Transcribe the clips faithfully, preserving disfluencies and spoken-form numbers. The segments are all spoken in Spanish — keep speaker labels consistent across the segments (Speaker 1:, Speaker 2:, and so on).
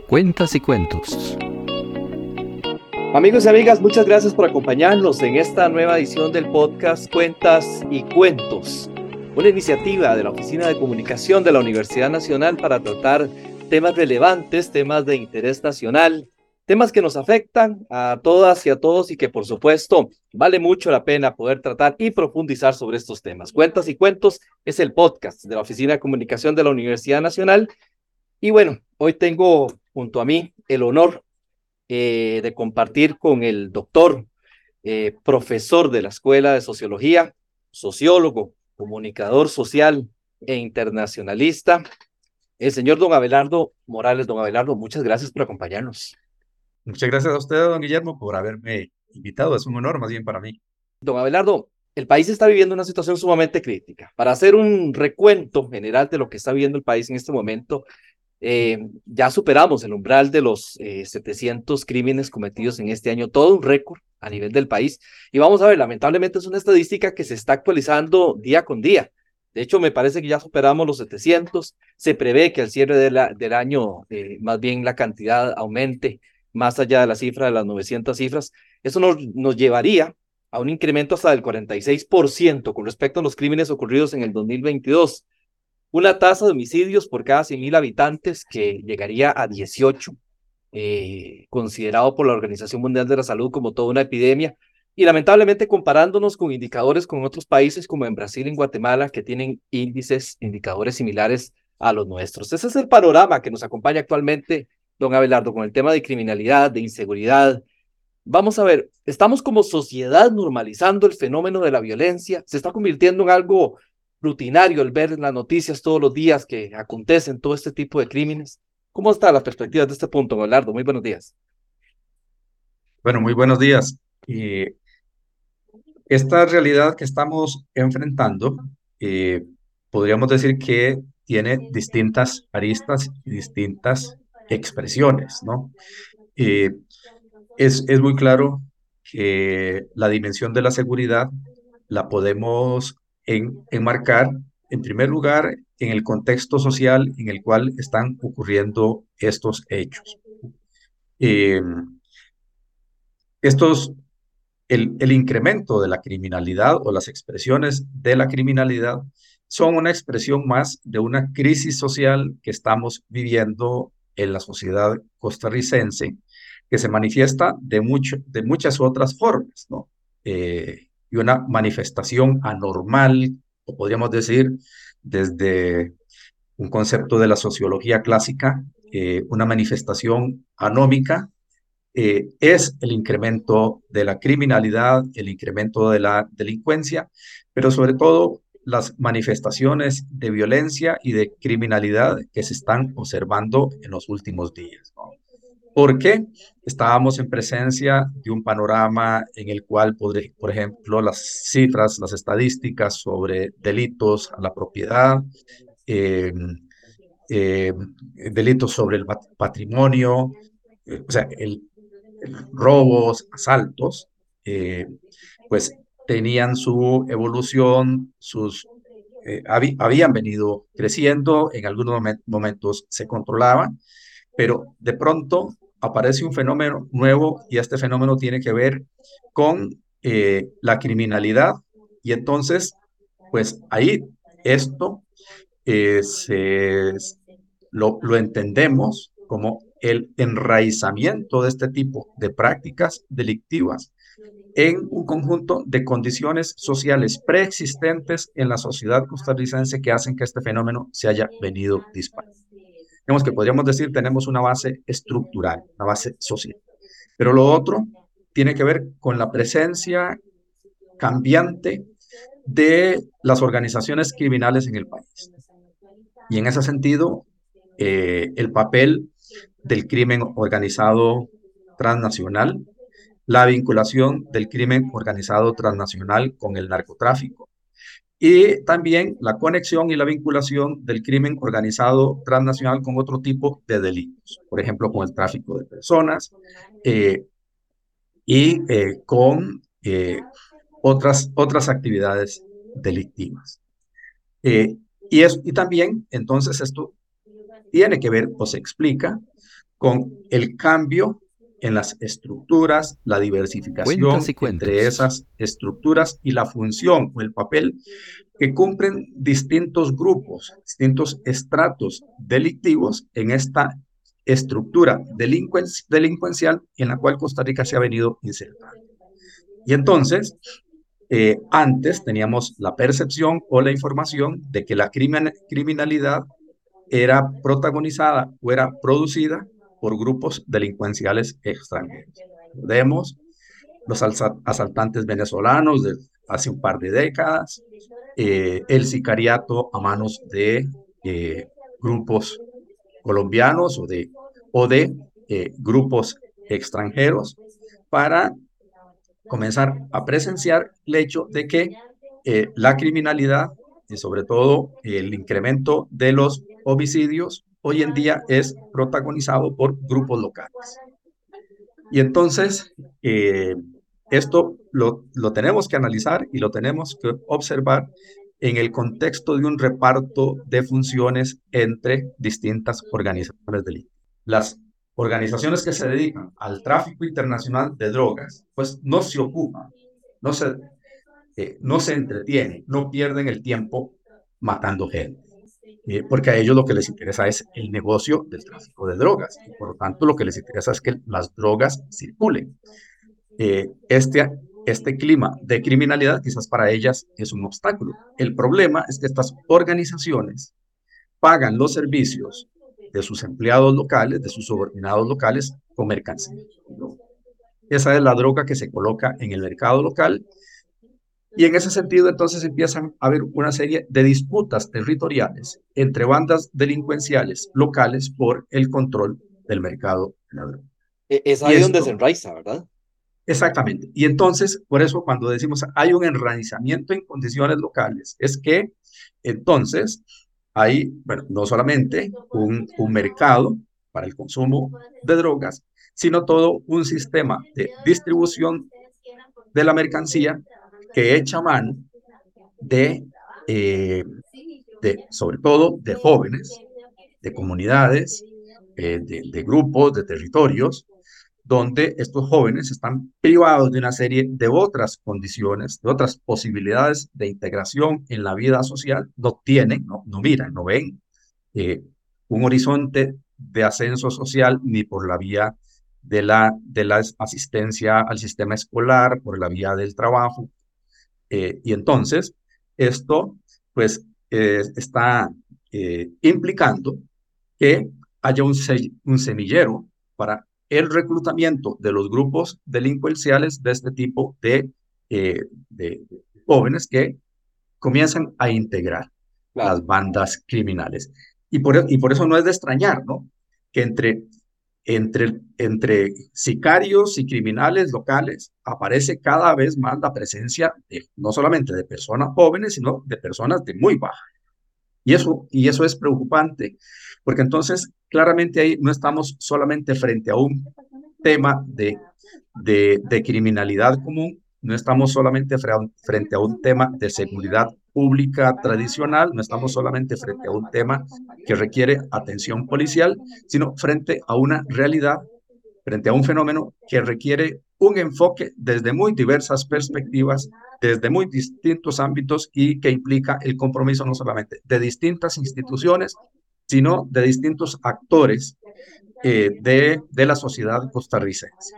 Speaker 1: Cuentas y cuentos.
Speaker 2: Amigos y amigas, muchas gracias por acompañarnos en esta nueva edición del podcast Cuentas y Cuentos, una iniciativa de la Oficina de Comunicación de la Universidad Nacional para tratar temas relevantes, temas de interés nacional, temas que nos afectan a todas y a todos y que por supuesto vale mucho la pena poder tratar y profundizar sobre estos temas. Cuentas y Cuentos es el podcast de la Oficina de Comunicación de la Universidad Nacional y bueno, hoy tengo junto a mí el honor Eh, de compartir con el doctor, eh, profesor de la Escuela de Sociología, sociólogo, comunicador social e internacionalista, el señor don Abelardo Morales. Don Abelardo, muchas gracias por acompañarnos.
Speaker 3: Muchas gracias a usted, don Guillermo, por haberme invitado. Es un honor más bien para mí.
Speaker 2: Don Abelardo, el país está viviendo una situación sumamente crítica. Para hacer un recuento general de lo que está viviendo el país en este momento, Eh, ya superamos el umbral de los eh, setecientos crímenes cometidos en este año, todo un récord a nivel del país. Y vamos a ver, lamentablemente es una estadística que se está actualizando día con día. De hecho, me parece que ya superamos los setecientos. Se prevé que al cierre de la, del año, eh, más bien la cantidad aumente más allá de la cifra de las novecientas cifras. Eso nos, nos llevaría a un incremento hasta del cuarenta y seis por ciento con respecto a los crímenes ocurridos en el dos mil veintidós. Una tasa de homicidios por cada cien mil habitantes que llegaría a dieciocho, eh, considerado por la Organización Mundial de la Salud como toda una epidemia, y lamentablemente comparándonos con indicadores con otros países como en Brasil y en Guatemala, que tienen índices, indicadores similares a los nuestros. Ese es el panorama que nos acompaña actualmente, don Abelardo, con el tema de criminalidad, de inseguridad. Vamos a ver, estamos como sociedad normalizando el fenómeno de la violencia, se está convirtiendo en algo rutinario el ver en las noticias todos los días que acontecen todo este tipo de crímenes. ¿Cómo está la perspectiva de este punto, Abelardo? Muy buenos días.
Speaker 3: Bueno, muy buenos días. Eh, esta realidad que estamos enfrentando, eh, podríamos decir que tiene distintas aristas y distintas expresiones, ¿no? Eh, es, es muy claro que la dimensión de la seguridad la podemos en- enmarcar, en primer lugar, en el contexto social en el cual están ocurriendo estos hechos. Eh, estos, el, el incremento de la criminalidad o las expresiones de la criminalidad son una expresión más de una crisis social que estamos viviendo en la sociedad costarricense, que se manifiesta de, mucho, de muchas otras formas, ¿no? Eh, y una manifestación anormal, o podríamos decir, desde un concepto de la sociología clásica, eh, una manifestación anómica, eh, es el incremento de la criminalidad, el incremento de la delincuencia, pero sobre todo las manifestaciones de violencia y de criminalidad que se están observando en los últimos días, ¿no? Porque estábamos en presencia de un panorama en el cual, por, por ejemplo, las cifras, las estadísticas sobre delitos a la propiedad, eh, eh, delitos sobre el patrimonio, eh, o sea, el, robos, asaltos, eh, pues tenían su evolución, sus, eh, hab habían venido creciendo, en algunos moment momentos se controlaban, pero de pronto aparece un fenómeno nuevo y este fenómeno tiene que ver con eh, la criminalidad y entonces, pues ahí esto eh, se, lo, lo entendemos como el enraizamiento de este tipo de prácticas delictivas en un conjunto de condiciones sociales preexistentes en la sociedad costarricense que hacen que este fenómeno se haya venido disparando. Digamos que podríamos decir tenemos una base estructural, una base social. Pero lo otro tiene que ver con la presencia cambiante de las organizaciones criminales en el país. Y en ese sentido, eh, el papel del crimen organizado transnacional, la vinculación del crimen organizado transnacional con el narcotráfico y también la conexión y la vinculación del crimen organizado transnacional con otro tipo de delitos, por ejemplo, con el tráfico de personas eh, y eh, con eh, otras, otras actividades delictivas. Eh, y, es, y también, entonces, esto tiene que ver o se explica con el cambio en las estructuras, la
Speaker 1: Cuentas
Speaker 3: diversificación
Speaker 1: y
Speaker 3: entre
Speaker 1: cuentos.
Speaker 3: esas estructuras y la función o el papel que cumplen distintos grupos, distintos estratos delictivos en esta estructura delincuen delincuencial en la cual Costa Rica se ha venido insertando. Y entonces, eh, antes teníamos la percepción o la información de que la crimin criminalidad era protagonizada o era producida por grupos delincuenciales extranjeros. Vemos los asaltantes venezolanos de hace un par de décadas, eh, el sicariato a manos de eh, grupos colombianos o de, o de eh, grupos extranjeros para comenzar a presenciar el hecho de que eh, la criminalidad y sobre todo el incremento de los homicidios hoy en día es protagonizado por grupos locales. Y entonces, eh, esto lo, lo tenemos que analizar y lo tenemos que observar en el contexto de un reparto de funciones entre distintas organizaciones delictivas. Las organizaciones que se dedican al tráfico internacional de drogas, pues no se ocupan, no se, eh, no se entretienen, no pierden el tiempo matando gente. Eh, porque a ellos lo que les interesa es el negocio del tráfico de drogas. Y por lo tanto, lo que les interesa es que las drogas circulen. Eh, este, este clima de criminalidad quizás para ellas es un obstáculo. El problema es que estas organizaciones pagan los servicios de sus empleados locales, de sus subordinados locales, con mercancía. Esa es la droga que se coloca en el mercado local. Y en ese sentido, entonces empiezan a haber una serie de disputas territoriales entre bandas delincuenciales locales por el control del mercado de la droga.
Speaker 2: Es
Speaker 3: Y
Speaker 2: ahí donde se
Speaker 3: esto,
Speaker 2: enraiza, ¿verdad?
Speaker 3: exactamente. Y entonces, por eso cuando decimos hay un enraizamiento en condiciones locales, es que entonces hay, bueno, no solamente un, un mercado para el consumo de drogas, sino todo un sistema de distribución de la mercancía que echa mano de, eh, de sobre todo de jóvenes, de comunidades, eh, de, de grupos, de territorios, donde estos jóvenes están privados de una serie de otras condiciones, de otras posibilidades de integración en la vida social, no tienen, no, no miran, no ven eh, un horizonte de ascenso social ni por la vía de la, de la asistencia al sistema escolar, por la vía del trabajo. Eh, y entonces, esto pues eh, está eh, implicando que haya un, se un semillero para el reclutamiento de los grupos delincuenciales de este tipo de, eh, de jóvenes que comienzan a integrar
Speaker 2: Claro.
Speaker 3: las bandas criminales. Y por, y por eso no es de extrañar, ¿no? Que entre, entre, entre sicarios y criminales locales aparece cada vez más la presencia de, no solamente de personas jóvenes, sino de personas de muy baja. Y eso, y eso es preocupante, porque entonces claramente ahí no estamos solamente frente a un tema de, de, de criminalidad común, no estamos solamente frente a un tema de seguridad pública tradicional, no estamos solamente frente a un tema que requiere atención policial, sino frente a una realidad, frente a un fenómeno que requiere un enfoque desde muy diversas perspectivas, desde muy distintos ámbitos y que implica el compromiso no solamente de distintas instituciones, sino de distintos actores eh, de, de la sociedad costarricense.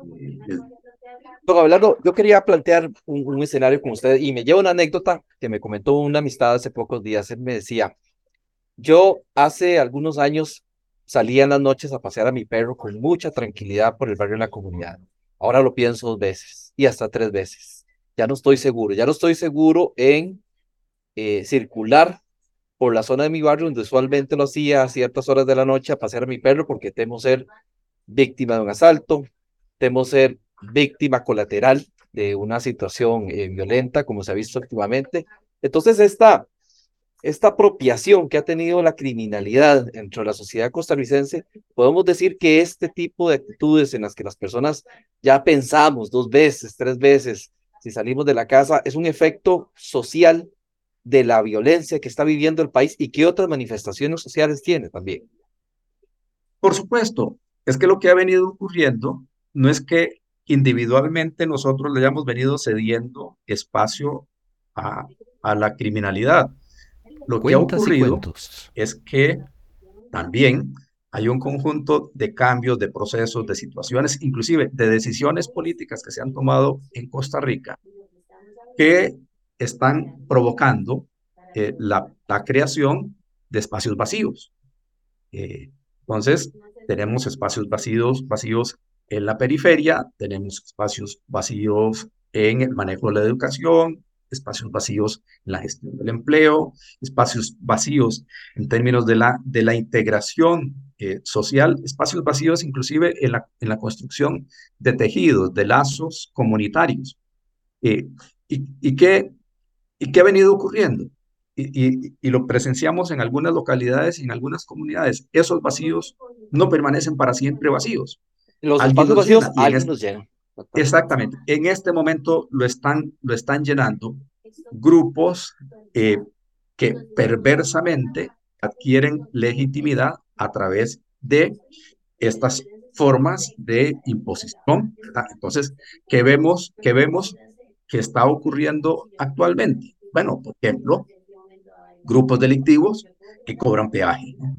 Speaker 2: Don Abelardo, yo quería plantear un, un escenario con usted y me lleva una anécdota que me comentó una amistad hace pocos días. Él me decía, yo hace algunos años salía en las noches a pasear a mi perro con mucha tranquilidad por el barrio en la comunidad. Ahora lo pienso dos veces y hasta tres veces. Ya no estoy seguro, ya no estoy seguro en eh, circular por la zona de mi barrio, donde usualmente lo hacía a ciertas horas de la noche a pasear a mi perro porque temo ser víctima de un asalto, temo ser víctima colateral de una situación eh, violenta, como se ha visto últimamente. Entonces, esta, esta apropiación que ha tenido la criminalidad dentro de la sociedad costarricense, podemos decir que este tipo de actitudes en las que las personas ya pensamos dos veces, tres veces, si salimos de la casa, es un efecto social de la violencia que está viviendo el país y qué otras manifestaciones sociales tiene también.
Speaker 3: Por supuesto, Es que lo que ha venido ocurriendo no es que individualmente nosotros le hayamos venido cediendo espacio a, a la criminalidad. Lo que ha
Speaker 2: Cuentas y
Speaker 3: ocurrido
Speaker 2: cuentos.
Speaker 3: es que también hay un conjunto de cambios, de procesos, de situaciones, inclusive de decisiones políticas que se han tomado en Costa Rica, que están provocando eh, la, la creación de espacios vacíos. Eh, entonces, tenemos espacios vacíos, vacíos en la periferia, tenemos espacios vacíos en el manejo de la educación, espacios vacíos en la gestión del empleo, espacios vacíos en términos de la, de la integración eh, social, espacios vacíos inclusive en la, en la construcción de tejidos, de lazos comunitarios. Eh, y, y, qué, ¿Y qué ha venido ocurriendo? Y, y, y lo presenciamos en algunas localidades y en algunas comunidades. Esos vacíos no permanecen para siempre vacíos.
Speaker 2: Los
Speaker 3: Alguien
Speaker 2: espacios
Speaker 3: los
Speaker 2: vacíos,
Speaker 3: llena y en
Speaker 2: alguien
Speaker 3: este,
Speaker 2: los llena. Exactamente.
Speaker 3: exactamente, en este momento lo están, lo están llenando grupos eh, que perversamente adquieren legitimidad a través de estas formas de imposición, ¿verdad? Entonces, ¿qué vemos, qué vemos que está ocurriendo actualmente? Bueno, por ejemplo, grupos delictivos que cobran peaje, ¿no?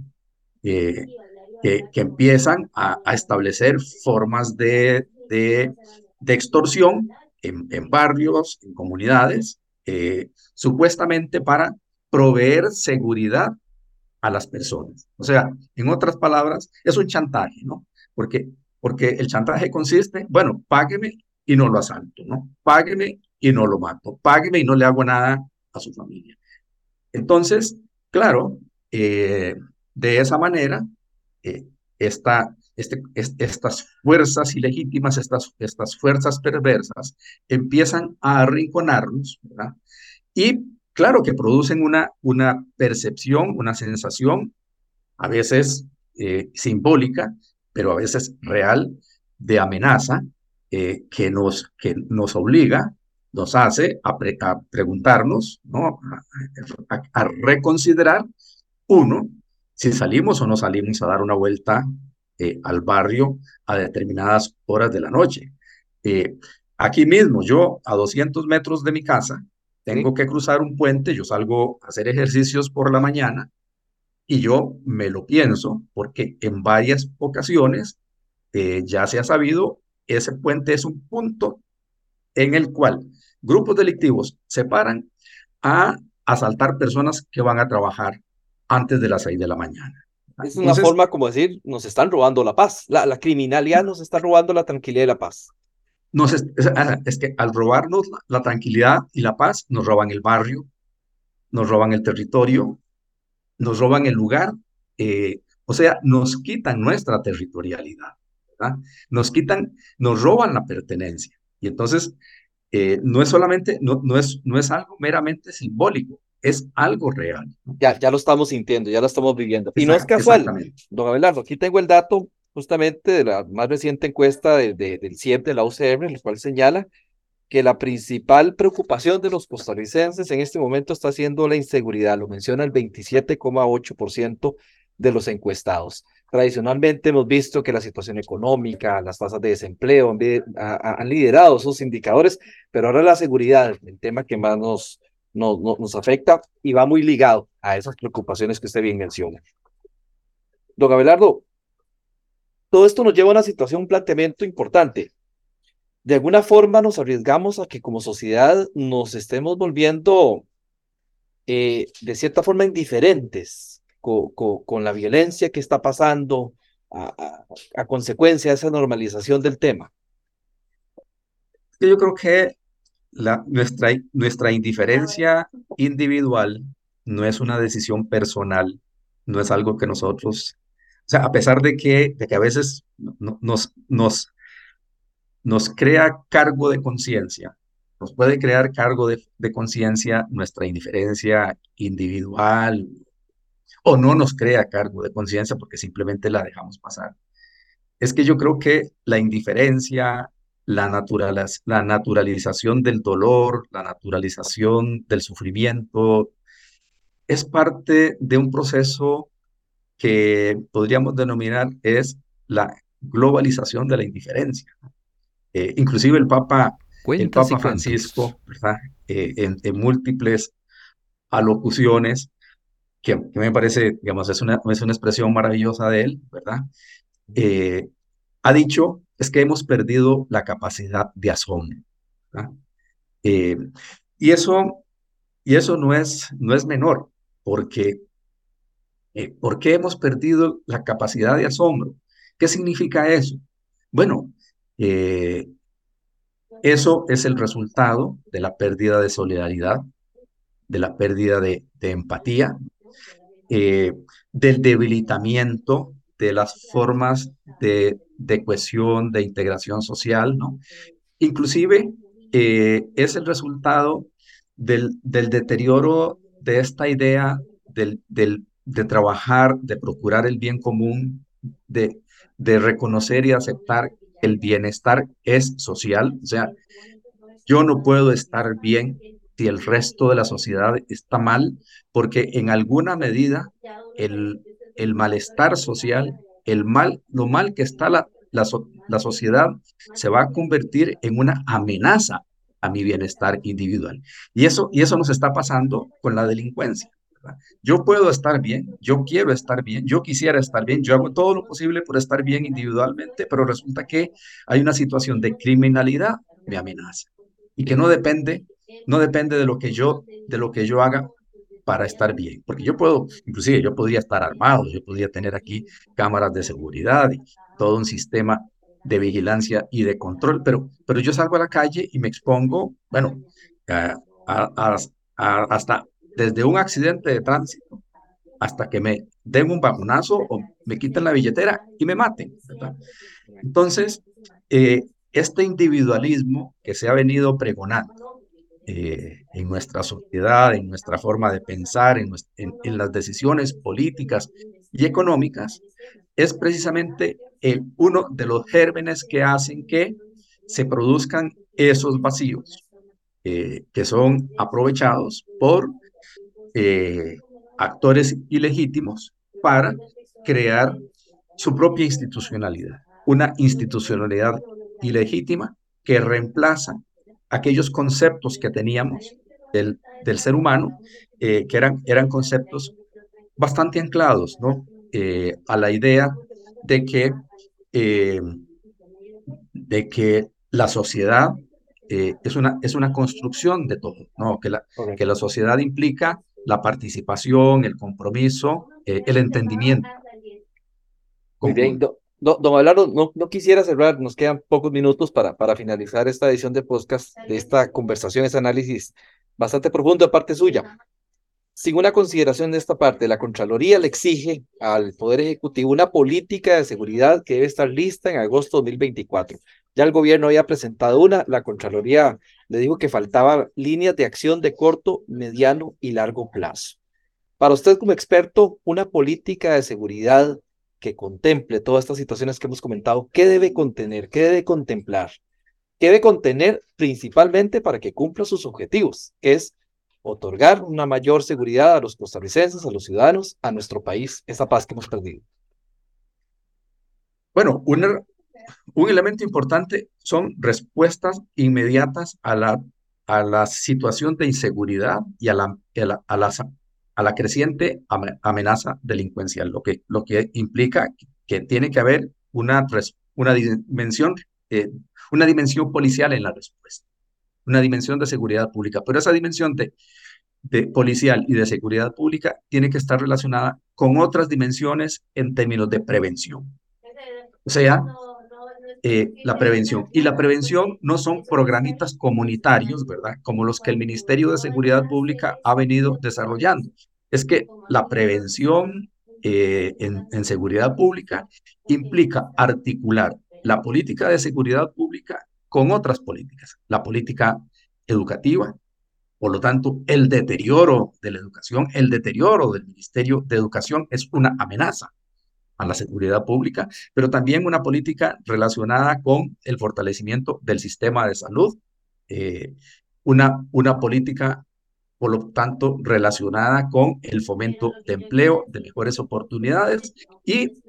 Speaker 3: Eh, que, que, empiezan a, a, establecer formas de, de, de extorsión en, en, barrios, en comunidades, eh, supuestamente para proveer seguridad a las personas. O sea, en otras palabras, es un chantaje, ¿no? Porque, porque el chantaje consiste, bueno, págueme y no lo asalto, ¿no? Págueme y no lo mato, págueme y no le hago nada a su familia. Entonces, claro, eh, de esa manera, eh, esta, este, es, estas fuerzas ilegítimas, estas, estas fuerzas perversas, empiezan a arrinconarnos, ¿verdad? Y claro que producen una, una percepción, una sensación, a veces eh, simbólica, pero a veces real, de amenaza, eh, que, nos, que nos obliga, nos hace a, pre, a preguntarnos, ¿no? a, a, a reconsiderar, uno, si salimos o no salimos a dar una vuelta eh, al barrio a determinadas horas de la noche. Eh, aquí mismo, yo a doscientos metros de mi casa,
Speaker 2: ¿Sí?
Speaker 3: tengo que cruzar un puente, yo salgo a hacer ejercicios por la mañana y yo me lo pienso porque en varias ocasiones eh, ya se ha sabido, ese puente es un punto en el cual grupos delictivos se paran a asaltar personas que van a trabajar antes de las seis de la mañana.
Speaker 2: Es una
Speaker 3: Entonces,
Speaker 2: forma como decir, nos están robando la paz. La, la criminalidad nos está robando la tranquilidad y la paz.
Speaker 3: nos es, es, es que al robarnos la, la tranquilidad y la paz, nos roban el barrio, nos roban el territorio, nos roban el lugar, eh, o sea, nos quitan nuestra territorialidad, ¿verdad? Nos quitan, nos roban la pertenencia. Y entonces, eh, no es solamente, no, no, es, no es algo meramente simbólico, es algo real, ¿no?
Speaker 2: Ya, ya lo estamos sintiendo, ya lo estamos viviendo. Y no es
Speaker 3: Exact,
Speaker 2: casual,
Speaker 3: exactamente.
Speaker 2: don Abelardo, aquí tengo el dato justamente de la más reciente encuesta de, de, del C I E P de la U C R, el cual señala que la principal preocupación de los costarricenses en este momento está siendo la inseguridad. Lo menciona el veintisiete coma ocho por ciento de los encuestados. Tradicionalmente hemos visto que la situación económica, las tasas de desempleo han, han liderado esos indicadores, pero ahora la seguridad, el tema que más nos, nos, nos afecta y va muy ligado a esas preocupaciones que usted bien menciona. Don Abelardo, todo esto nos lleva a una situación, un planteamiento importante. De alguna forma nos arriesgamos a que como sociedad nos estemos volviendo eh, de cierta forma indiferentes co, co, con la violencia que está pasando a, a, a consecuencia de esa normalización del tema.
Speaker 3: Yo creo que la, nuestra, nuestra indiferencia individual no es una decisión personal, no es algo que nosotros, o sea, a pesar de que, de que a veces no, nos, nos, nos crea cargo de conciencia, nos puede crear cargo de, de conciencia nuestra indiferencia individual o no nos crea cargo de conciencia porque simplemente la dejamos pasar. Es que yo creo que la indiferencia, la, naturaliz la naturalización del dolor, la naturalización del sufrimiento, es parte de un proceso que podríamos denominar es la globalización de la indiferencia. Eh, inclusive el Papa, el
Speaker 2: Cuentas y
Speaker 3: Papa
Speaker 2: cuentos.
Speaker 3: Francisco, ¿verdad? Eh, en, en múltiples alocuciones, que, que me parece, digamos, es una, es una expresión maravillosa de él, ¿verdad? Eh, ha dicho, es que hemos perdido la capacidad de asombro, ¿verdad? Eh, y eso, y eso no es, no es menor, porque eh, ¿por qué hemos perdido la capacidad de asombro? ¿Qué significa eso? Bueno, eh, eso es el resultado de la pérdida de solidaridad, de la pérdida de, de empatía, eh, del debilitamiento de las formas de, de cohesión, de integración social, ¿no? Inclusive eh, es el resultado del, del deterioro de esta idea del, del, de trabajar, de procurar el bien común, de, de reconocer y aceptar que el bienestar es social. O sea, yo no puedo estar bien si el resto de la sociedad está mal, porque en alguna medida el, el malestar social, el mal, lo mal que está la, la, so- la sociedad, se va a convertir en una amenaza a mi bienestar individual. Y eso, y eso nos está pasando con la delincuencia, ¿verdad? Yo puedo estar bien, yo quiero estar bien, yo quisiera estar bien, yo hago todo lo posible por estar bien individualmente, pero resulta que hay una situación de criminalidad que me amenaza y que no
Speaker 2: Sí.
Speaker 3: depende, no depende de lo que yo, de lo que yo haga para estar bien. Porque yo puedo, inclusive yo podría estar armado, yo podría tener aquí cámaras de seguridad y todo un sistema de vigilancia y de control, pero, pero yo salgo a la calle y me expongo, bueno, a, a, a, a, hasta desde un accidente de tránsito hasta que me den un vagonazo o me quiten la billetera y me maten, ¿verdad? Entonces, eh, este individualismo que se ha venido pregonando eh, en nuestra sociedad, en nuestra forma de pensar, en, en, en las decisiones políticas y económicas, es precisamente el, uno de los gérmenes que hacen que se produzcan esos vacíos eh, que son aprovechados por eh, actores ilegítimos para crear su propia institucionalidad, una institucionalidad ilegítima que reemplaza aquellos conceptos que teníamos del, del ser humano, eh, que eran, eran conceptos bastante anclados, ¿no? Eh, a la idea de que, eh, de que la sociedad eh, es, una, es una construcción de todo, ¿no? Que la, que la
Speaker 2: Correcto.
Speaker 3: sociedad implica la participación, el compromiso, eh, el entendimiento
Speaker 2: Muy bien.
Speaker 3: conjunto.
Speaker 2: Do- do- don Abelardo, no, no quisiera cerrar, nos quedan pocos minutos para, para finalizar esta edición de podcast, de esta conversación, este análisis bastante profundo de parte suya. Sin una consideración de esta parte, la Contraloría le exige al Poder Ejecutivo una política de seguridad que debe estar lista en agosto de dos mil veinticuatro. Ya el gobierno había presentado una, la Contraloría le dijo que faltaban líneas de acción de corto, mediano y largo plazo. Para usted como experto, una política de seguridad que contemple todas estas situaciones que hemos comentado, ¿qué debe contener? ¿Qué debe contemplar? ¿Qué debe contener principalmente para que cumpla sus objetivos? Que es otorgar una mayor seguridad a los costarricenses, a los ciudadanos, a nuestro país, esa paz que hemos perdido.
Speaker 3: Bueno, un, un elemento importante son respuestas inmediatas a la, a la situación de inseguridad y a la, a la, a la, a la creciente amenaza delincuencial, lo que, lo que implica que tiene que haber una, una dimensión, eh, una dimensión policial en la respuesta, una dimensión de seguridad pública, pero esa dimensión de, de policial y de seguridad pública tiene que estar relacionada con otras dimensiones en términos de prevención. O sea, eh, la prevención. Y la prevención no son programitas comunitarios, ¿verdad? Como los que el Ministerio de Seguridad Pública ha venido desarrollando. Es que la prevención eh, en, en seguridad pública implica articular la política de seguridad pública con otras políticas. La política educativa, por lo tanto, el deterioro de la educación, el deterioro del Ministerio de Educación es una amenaza a la seguridad pública, pero también una política relacionada con el fortalecimiento del sistema de salud, eh, una, una política, por lo tanto, relacionada con el fomento de empleo, de mejores oportunidades y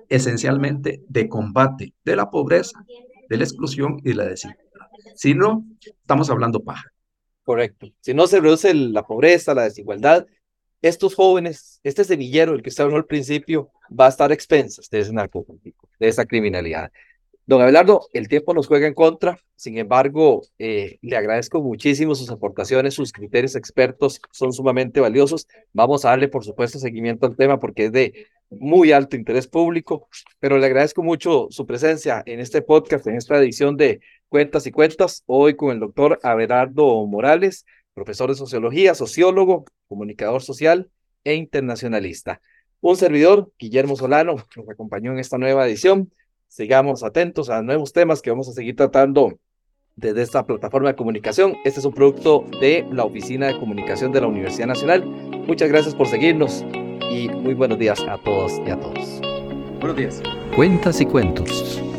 Speaker 3: esencialmente de combate de la pobreza, de la exclusión y de la desigualdad. Si no, estamos hablando paja.
Speaker 2: Correcto. Si no se reduce la pobreza, la desigualdad, estos jóvenes, este semillero, el que usted habló al principio, va a estar a expensas de ese narcotráfico, de esa criminalidad. Don Abelardo, el tiempo nos juega en contra, sin embargo, eh, le agradezco muchísimo sus aportaciones, sus criterios expertos son sumamente valiosos. Vamos a darle, por supuesto, seguimiento al tema porque es de muy alto interés público, pero le agradezco mucho su presencia en este podcast, en esta edición de Cuentas y Cuentas, hoy con el doctor Abelardo Morales, profesor de sociología, sociólogo, comunicador social e internacionalista. Un servidor, Guillermo Solano, nos acompañó en esta nueva edición. Sigamos atentos a nuevos temas que vamos a seguir tratando desde esta plataforma de comunicación. Este es un producto de la Oficina de Comunicación de la Universidad Nacional. Muchas gracias por seguirnos y muy buenos días a todos y a todos.
Speaker 3: Buenos días.
Speaker 1: Cuentas y Cuentos.